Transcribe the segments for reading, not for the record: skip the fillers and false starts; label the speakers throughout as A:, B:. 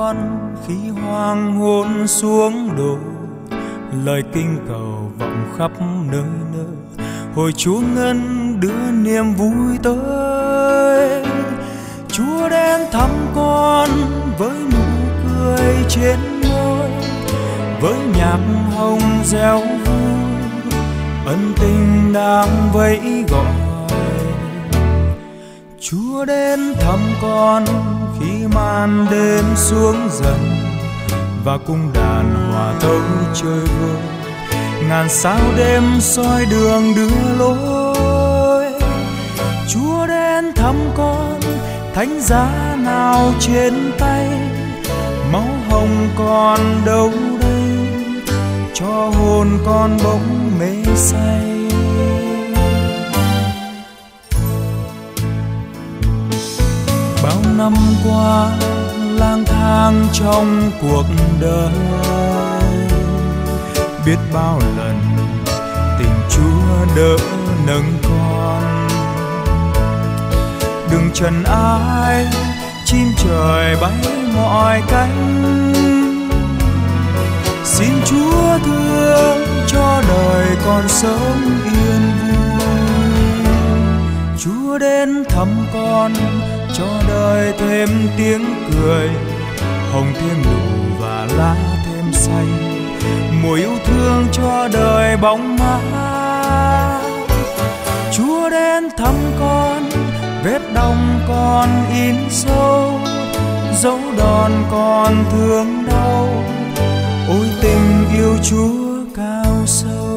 A: con khi hoàng hôn xuống đổ, lời kinh cầu vọng khắp nơi nơi. Hồi Chúa ngân đưa niềm vui tới, Chúa đến thăm con với nụ cười trên môi, với nhạc hồng reo vui, ân tình đang vẫy gọi. Chúa đến thăm con khi màn đêm xuống dần, và cung đàn hòa tấu chơi vơi. Ngàn sao đêm soi đường đưa lối. Chúa đến thăm con, thánh giá nào trên tay, máu hồng còn đâu đây, cho hồn con bỗng mê say. Bao năm qua lang thang trong cuộc đời, biết bao lần tình Chúa đỡ nâng con. Đừng trần ai, chim trời bay mọi cánh, xin Chúa thương cho đời con sống yên vui. Chúa đến thăm con, cho đời thêm tiếng cười, hồng thêm nụ và lá thêm xanh. Mùa yêu thương cho đời bóng mát. Chúa đến thăm con, vết đong con in sâu, dấu đòn con thương đau. Ôi tình yêu Chúa cao sâu.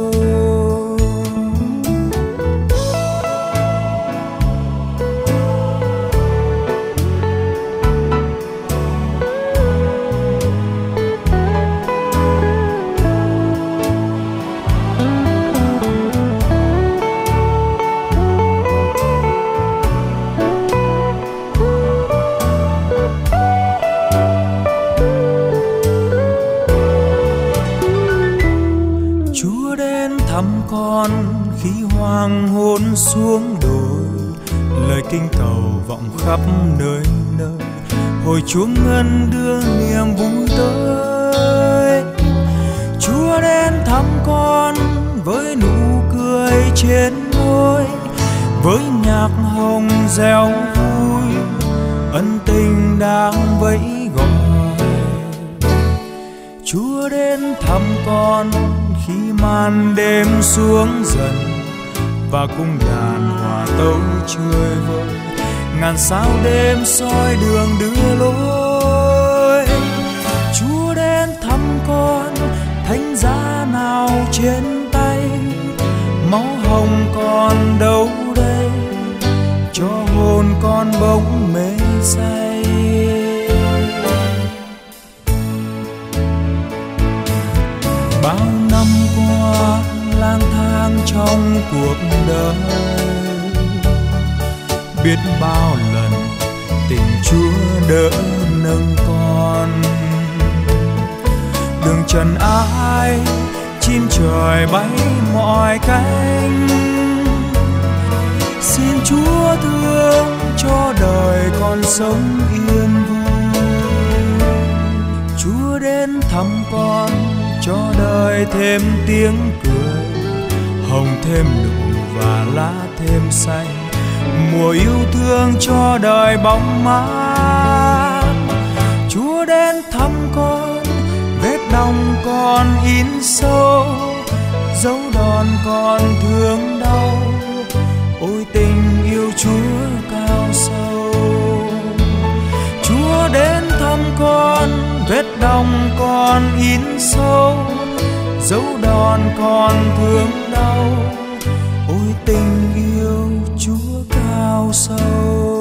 A: Con khi hoàng hôn xuống đồi, lời kinh cầu vọng khắp nơi nơi. Hồi Chúa ngân đưa niềm vui tới, Chúa đến thăm con với nụ cười trên môi, với nhạc hồng reo vui, ân tình đang vẫy gọi. Chúa đến thăm con khi màn đêm xuống dần, và cung đàn hòa tấu chơi vơi. Ngàn sao đêm soi đường đưa lối. Chúa đến thăm con, thánh giá nào trên tay, máu hồng còn đâu đây, cho hồn con bỗng mê say. Bao năm qua lang thang trong cuộc đời, biết bao lần tình Chúa đỡ nâng con. Đừng trần ai, chim trời bay mọi cánh, xin Chúa thương cho đời con sống yên vui. Chúa đến thăm con, cho đời thêm tiếng cười, hồng thêm nụ và lá thêm xanh. Mùa yêu thương cho đời bóng mát. Chúa đến thăm con, vết đong con in sâu, dấu đòn con thương đau. Ôi tình yêu Chúa cao sâu. Chúa đến thăm con, vết đong con in sâu, dấu đòn con thương đau. Ôi tình yêu Chúa cao sâu.